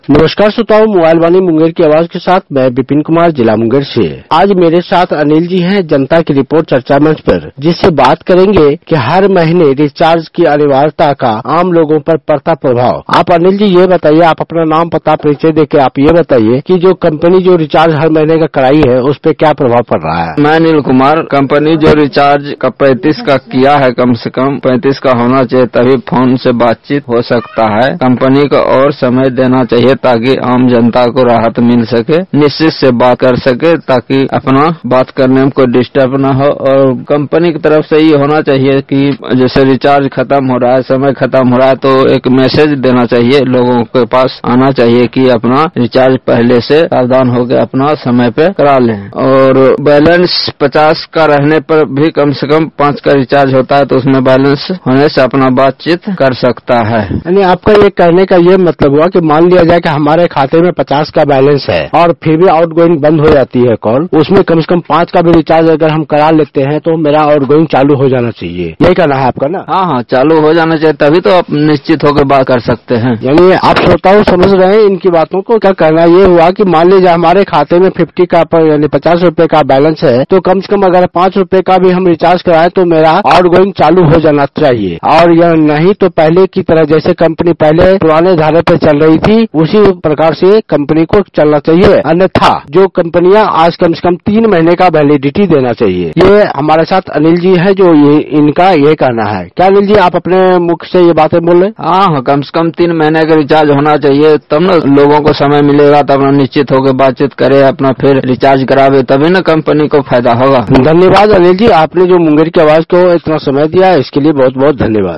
नमस्कार श्रोताओं, मोबाइल वाणी मुंगेर की आवाज के साथ मैं विपिन कुमार, जिला मुंगेर से। आज मेरे साथ अनिल जी हैं जनता की रिपोर्ट चर्चा मंच पर, जिससे बात करेंगे कि हर महीने रिचार्ज की अनिवार्यता का आम लोगों पर पड़ता प्रभाव। आप अनिल जी ये बताइए, आप अपना नाम पता परिचय देके आप ये बताइए कि जो कंपनी जो रिचार्ज हर महीने का कराई है उस पर क्या प्रभाव पड़ रहा है। मैं अनिल कुमार, कंपनी जो रिचार्ज का 35 का किया है, कम से कम 35 का होना चाहिए, तभी फोन से बातचीत हो सकता है। कंपनी को और समय देना चाहिए ताकि आम जनता को राहत मिल सके, निश्चित से बात कर सके, ताकि अपना बात करने में कोई डिस्टर्ब न हो। और कंपनी की तरफ से ये होना चाहिए कि जैसे रिचार्ज खत्म हो रहा है, समय खत्म हो रहा है, तो एक मैसेज देना चाहिए, लोगों के पास आना चाहिए कि अपना रिचार्ज पहले से सावधान होकर अपना समय पे करा लें। और बैलेंस 50 का रहने पर भी कम से कम 5 का रिचार्ज होता है, तो उसमें बैलेंस होने से अपना बातचीत कर सकता है। यानी आपका ये कहने का ये मतलब हुआ कि मान लिया जाए कि हमारे खाते में 50 का बैलेंस है और फिर भी आउटगोइंग बंद हो जाती है कॉल, उसमें कम से कम 5 का भी रिचार्ज अगर हम करा लेते हैं तो मेरा आउटगोइंग चालू हो जाना चाहिए, यही कहना है आपका ना? हाँ, चालू हो जाना चाहिए, तभी तो आप निश्चित होकर बात कर सकते हैं। यानी आप श्रोताओं समझ रहे हैं इनकी बातों को। क्या कहना ये हुआ कि मान लीजिए हमारे खाते में 50 का यानी 50 रुपए का बैलेंस है, तो कम से कम अगर 5 रुपए का भी हम रिचार्ज कराएं तो मेरा आउटगोइंग चालू हो जाना चाहिए। और यह नहीं तो पहले की तरह जैसे कंपनी पहले पुराने धारे पे चल रही थी उसी प्रकार से कंपनी को चलना चाहिए, अन्यथा जो कंपनियां आज कम से कम 3 महीने का वैलिडिटी देना चाहिए। ये हमारे साथ अनिल जी है जो इनका ये कहना है। क्या अनिल जी आप अपने मुख से ये बातें बोल रहे? हाँ, कम से कम 3 महीने का रिचार्ज होना चाहिए, तब न लोगों को समय मिलेगा, तब न निश्चित होकर बातचीत करे, अपना फिर रिचार्ज करावे, तभी न कंपनी को फायदा होगा। धन्यवाद अनिल जी, आपने जो मुंगेर की आवाज को इतना समय दिया इसके लिए बहुत बहुत धन्यवाद।